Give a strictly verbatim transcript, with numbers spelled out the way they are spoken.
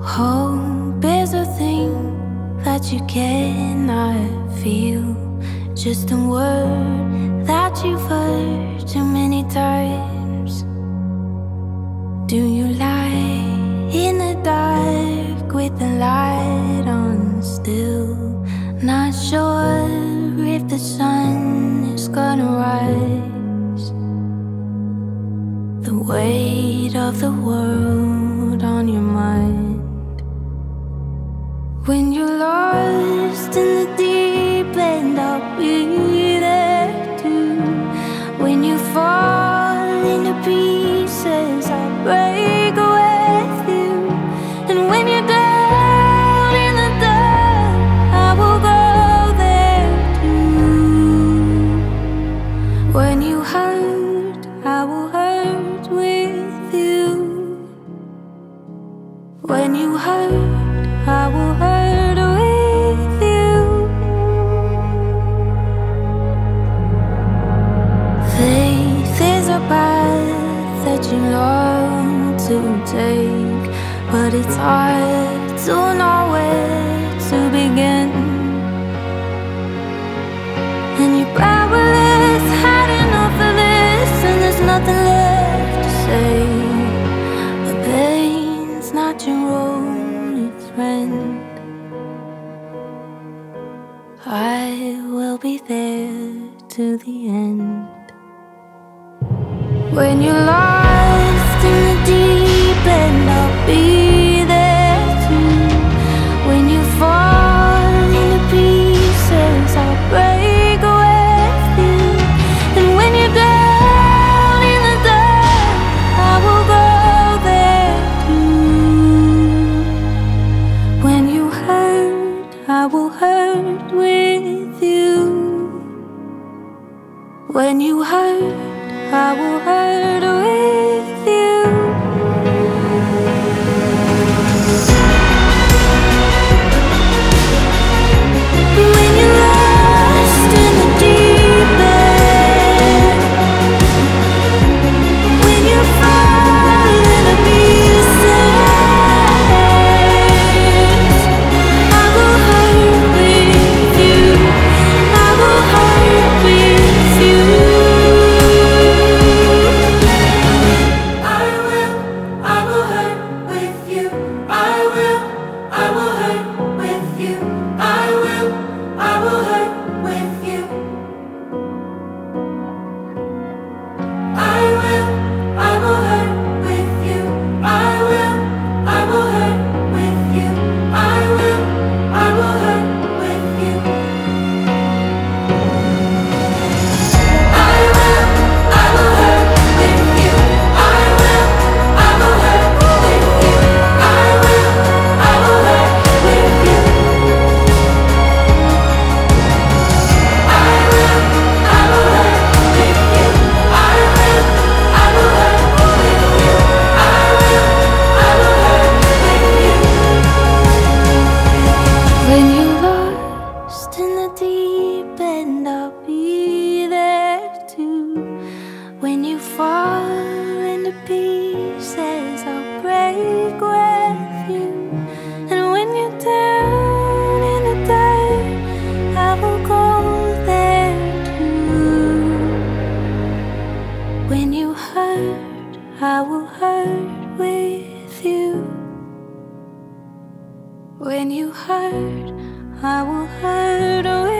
Hope is a thing that you cannot feel, just a word that you've heard too many times. Do you lie in the dark with the light on still, not sure if the sun is gonna rise? The weight of the world on your mind. When you're lost in the deep end, I'll be there too. When you fall into pieces, I'll break with you. And when you're down in the dirt, I will go there too. When you hurt, I will hurt with you. When you hurt, I will hurt with you. Faith is a path that you long to take, but it's hard to know where to begin. And you're powerless, had enough of this, and there's nothing left to say. The pain's not your only friend. I will be there to the end. When you're lost in the deep end, I'll be there too. When you fall into pieces, I'll break with you. And when you're down in the dirt, I will go there too. When you hurt, I will hurt with you. When you hurt, I will hurt with you. When you're lost in the deep end, when you fall into pieces, I will hurt with you. I will hurt with you. When you fall into pieces, I'll break with you. And when you're down in the dirt, I will go there too. When you hurt, I will hurt with you. When you hurt, I will hurt with you.